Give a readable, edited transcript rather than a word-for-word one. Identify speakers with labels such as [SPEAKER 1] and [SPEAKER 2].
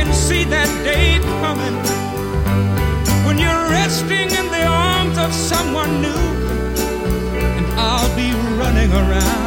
[SPEAKER 1] can see that day coming when you're resting in the arms of someone new, and I'll be running around